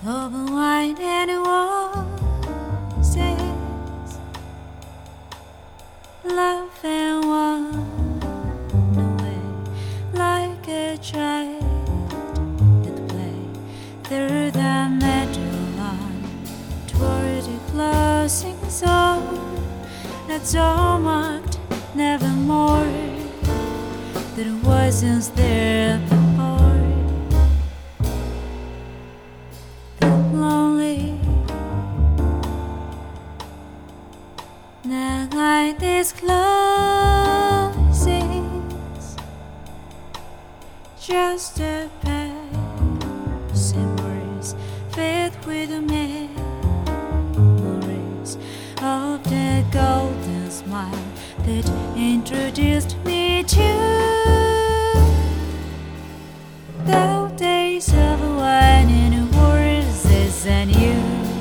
Open wide and roses, love and one away like a child at play through the meadow line toward the closing zone. That's all marked nevermore. That wasn't there before. Lonely. The night is closes, just a passing breeze filled with the memories of the golden smile that introduced me to the days of wine and horses and you.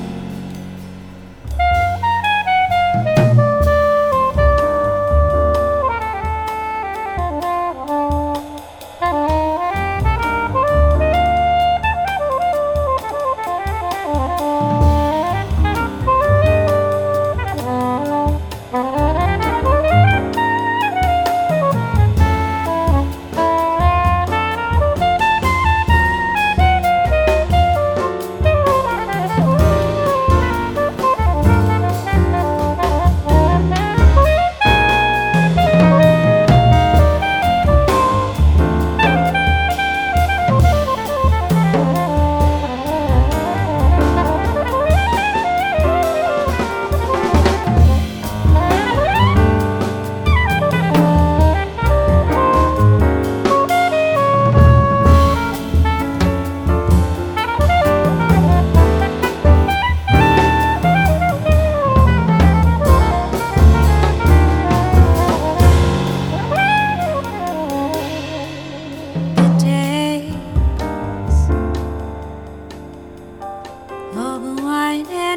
Open wide and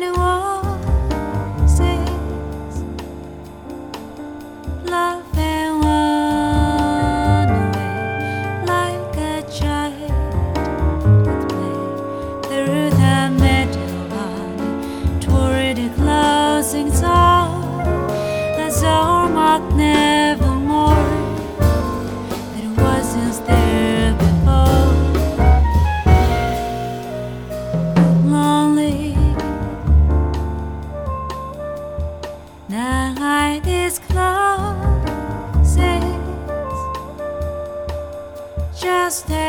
roses, love and one away like a child at play through the meadow line toward the closing zone. That's all marked nevermore. That wasn't there before. The night is closes, just